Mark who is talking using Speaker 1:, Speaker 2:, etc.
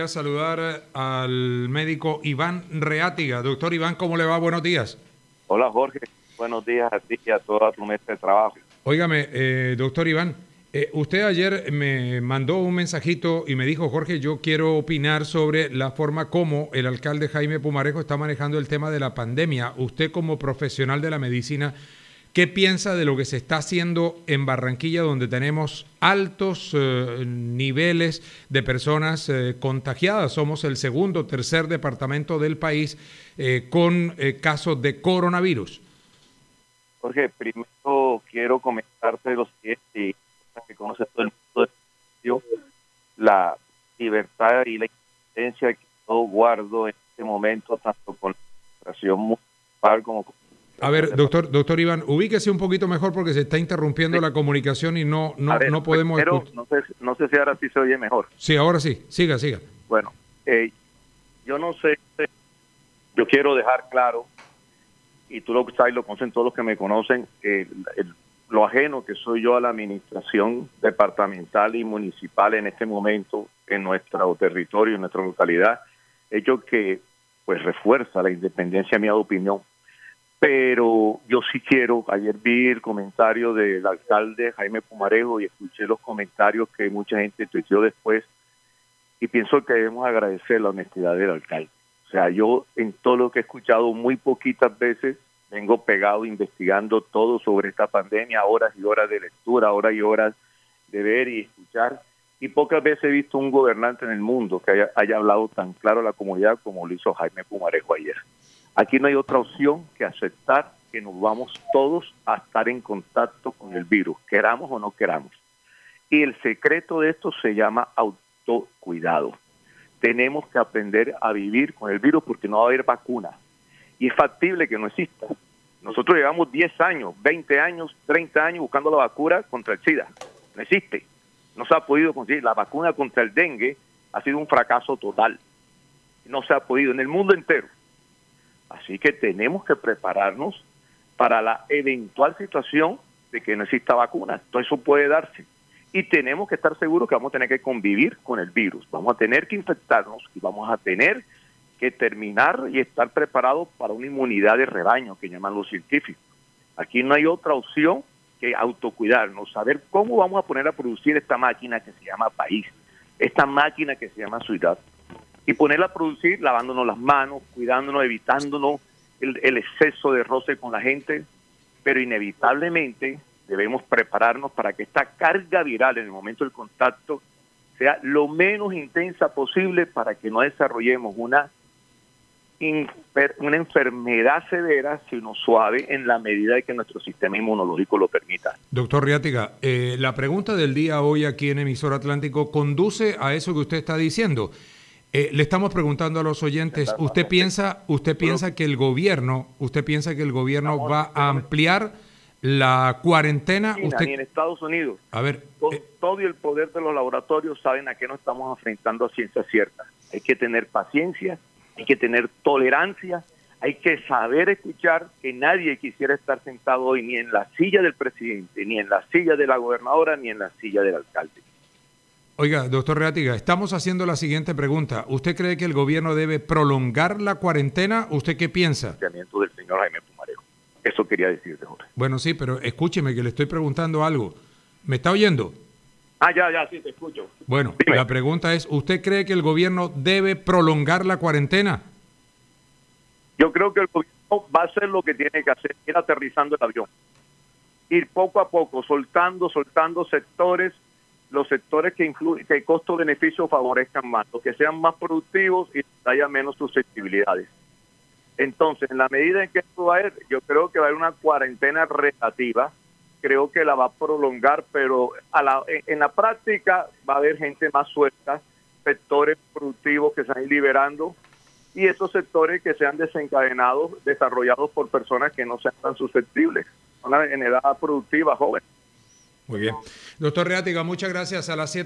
Speaker 1: A saludar al médico Iván Reátiga. Doctor Iván, ¿cómo le va? Buenos días.
Speaker 2: Hola Jorge, buenos días a ti y a toda tu mesa de trabajo.
Speaker 1: Óigame, doctor Iván, usted ayer me mandó un mensajito y me dijo: Jorge, yo quiero opinar sobre la forma como el alcalde Jaime Pumarejo está manejando el tema de la pandemia. Usted, como profesional de la medicina, ¿qué piensa de lo que se está haciendo en Barranquilla, donde tenemos altos niveles de personas contagiadas? Somos el segundo, tercer departamento del país con casos de coronavirus.
Speaker 2: Jorge, primero quiero comentarte lo siguiente, y que conoce todo el mundo la libertad y la independencia que yo guardo en este momento, tanto con la administración municipal como con...
Speaker 1: A ver, doctor Iván, ubíquese un poquito mejor porque se está interrumpiendo la comunicación y no podemos
Speaker 2: pero
Speaker 1: escuchar.
Speaker 2: no sé si ahora sí se oye mejor.
Speaker 1: Sí, ahora sí. Siga.
Speaker 2: Bueno, yo no sé, yo quiero dejar claro, y tú lo sabes, lo conocen todos los que me conocen, lo ajeno que soy yo a la administración departamental y municipal en este momento en nuestro territorio, en nuestra localidad, hecho que pues refuerza la independencia, mi opinión. Pero yo sí quiero, ayer vi el comentario del alcalde Jaime Pumarejo y escuché los comentarios que mucha gente tuiteó después, y pienso que debemos agradecer la honestidad del alcalde. O sea, yo en todo lo que he escuchado, muy poquitas veces vengo pegado investigando todo sobre esta pandemia, horas y horas de lectura, horas y horas de ver y escuchar, y pocas veces he visto un gobernante en el mundo que haya hablado tan claro a la comunidad como lo hizo Jaime Pumarejo ayer. Aquí no hay otra opción que aceptar que nos vamos todos a estar en contacto con el virus, queramos o no queramos. Y el secreto de esto se llama autocuidado. Tenemos que aprender a vivir con el virus porque no va a haber vacuna. Y es factible que no exista. Nosotros llevamos 10 años, 20 años, 30 años buscando la vacuna contra el SIDA. No existe. No se ha podido conseguir. La vacuna contra el dengue ha sido un fracaso total. No se ha podido en el mundo entero. Así que tenemos que prepararnos para la eventual situación de que no exista vacuna. Todo eso puede darse. Y tenemos que estar seguros que vamos a tener que convivir con el virus. Vamos a tener que infectarnos y vamos a tener que terminar y estar preparados para una inmunidad de rebaño, que llaman los científicos. Aquí no hay otra opción que autocuidarnos, saber cómo vamos a poner a producir esta máquina que se llama país, esta máquina que se llama ciudad, y ponerla a producir lavándonos las manos, cuidándonos, evitándonos el exceso de roce con la gente, pero inevitablemente debemos prepararnos para que esta carga viral en el momento del contacto sea lo menos intensa posible para que no desarrollemos una enfermedad severa, sino suave, en la medida de que nuestro sistema inmunológico lo permita.
Speaker 1: Doctor Reátiga, la pregunta del día hoy aquí en Emisor Atlántico conduce a eso que usted está diciendo. Le estamos preguntando a los oyentes, ¿usted piensa que el gobierno va a ampliar la cuarentena?
Speaker 2: Ni en Estados Unidos.
Speaker 1: A ver,
Speaker 2: con todo y el poder de los laboratorios saben a qué nos estamos enfrentando a ciencia cierta. Hay que tener paciencia, hay que tener tolerancia, hay que saber escuchar, que nadie quisiera estar sentado hoy ni en la silla del presidente, ni en la silla de la gobernadora, ni en la silla del alcalde.
Speaker 1: Oiga, doctor Reátiga, estamos haciendo la siguiente pregunta. ¿Usted cree que el gobierno debe prolongar la cuarentena? ¿Usted qué piensa?
Speaker 2: Del señor Jaime Pumarejo. Eso quería decirte, Jorge.
Speaker 1: Bueno, sí, pero escúcheme que le estoy preguntando algo. ¿Me está oyendo?
Speaker 2: Ya, sí, te escucho.
Speaker 1: Bueno,
Speaker 2: dime.
Speaker 1: La pregunta es, ¿usted cree que el gobierno debe prolongar la cuarentena?
Speaker 2: Yo creo que el gobierno va a hacer lo que tiene que hacer, ir aterrizando el avión. Ir poco a poco, soltando sectores, los sectores que el costo-beneficio favorezcan más, los que sean más productivos y haya menos susceptibilidades. Entonces, en la medida en que esto va a ir, yo creo que va a haber una cuarentena relativa, creo que la va a prolongar, pero en la práctica va a haber gente más suelta, sectores productivos que se van a ir liberando, y esos sectores que sean desencadenados, desarrollados por personas que no sean tan susceptibles, en edad productiva, joven.
Speaker 1: Muy bien. Doctor Reátiga, muchas gracias. A las 7